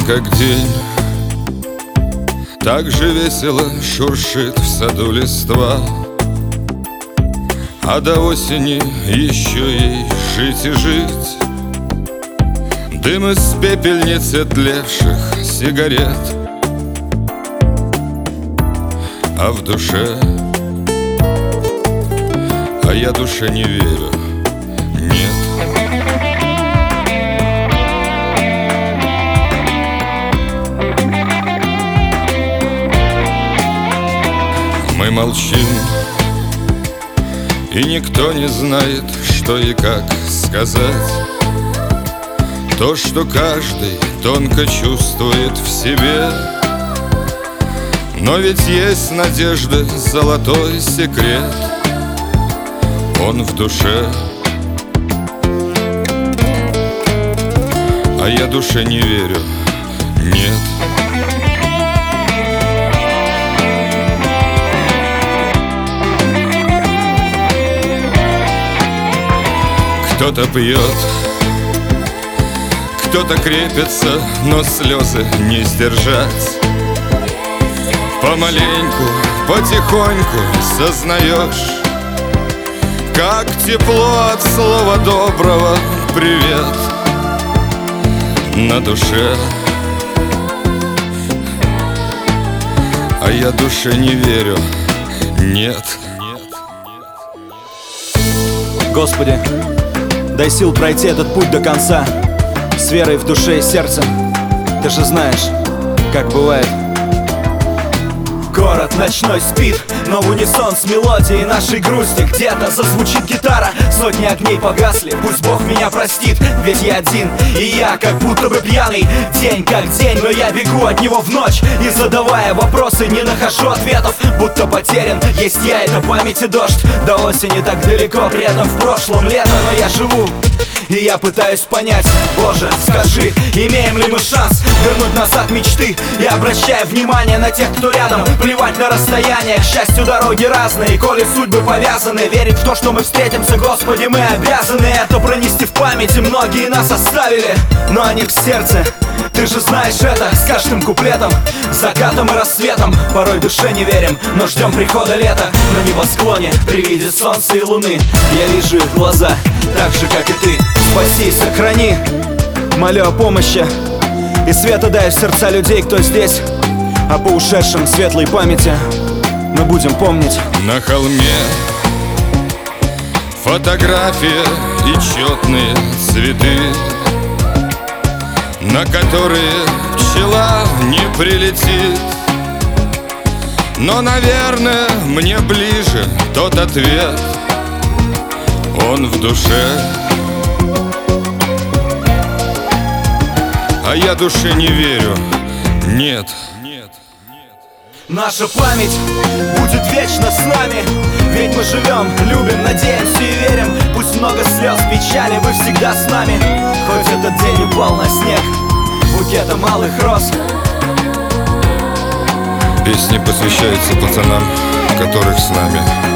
день как день, так же весело шуршит в саду листва. А до осени еще ей жить и жить. Дым из пепельницы тлевших сигарет, а в душе, а я душе не верю, нет. Мы молчим, и никто не знает, что и как сказать. То, что каждый тонко чувствует в себе. Но ведь есть надежда, золотой секрет. Он в душе, а я душе не верю, нет. Кто-то пьет, кто-то крепится, но слезы не сдержать. Помаленьку, потихоньку сознаешь, как тепло от слова доброго привет на душе. А я душе не верю, нет. Господи, дай сил пройти этот путь до конца, с верой в душе и сердце. Ты же знаешь, как бывает. Город ночной спит, но в унисон с мелодией нашей грусти. Где-то зазвучит гитара, сотни огней погасли. Пусть Бог меня простит, ведь я один, и я как будто бы пьяный. День как день, но я бегу от него в ночь, и задавая вопросы, не нахожу ответов. Будто потерян, есть я, это память и дождь. До осени так далеко, при этом в прошлом лето. Но я живу, и я пытаюсь понять, Боже, скажи, имеем ли мы шанс вернуть назад мечты? И обращая внимание на тех, кто рядом, плевать на расстояние, к счастью дороги разные. Коли судьбы повязаны, верить в то, что мы встретимся, Господи, мы обязаны это пронести в памяти. Многие нас оставили, но они в сердце. Ты же знаешь это, с каждым куплетом, закатом и рассветом. Порой душе не верим, но ждем прихода лета. На небосклоне при виде солнца и луны я вижу их глаза, так же, как и ты. Спаси и сохрани, молю о помощи, и света дай в сердца людей, кто здесь. А по ушедшим светлой памяти мы будем помнить. На холме фотография и четные цветы, на которые пчела не прилетит. Но, наверное, мне ближе тот ответ. Он в душе, а я душе не верю, нет. Наша память будет вечно с нами, ведь мы живем, любим, надеемся и верим. Пусть много слез, печали, вы всегда с нами. Хоть этот день упал на снег букетом алых роз. Песни посвящаются пацанам, которых с нами.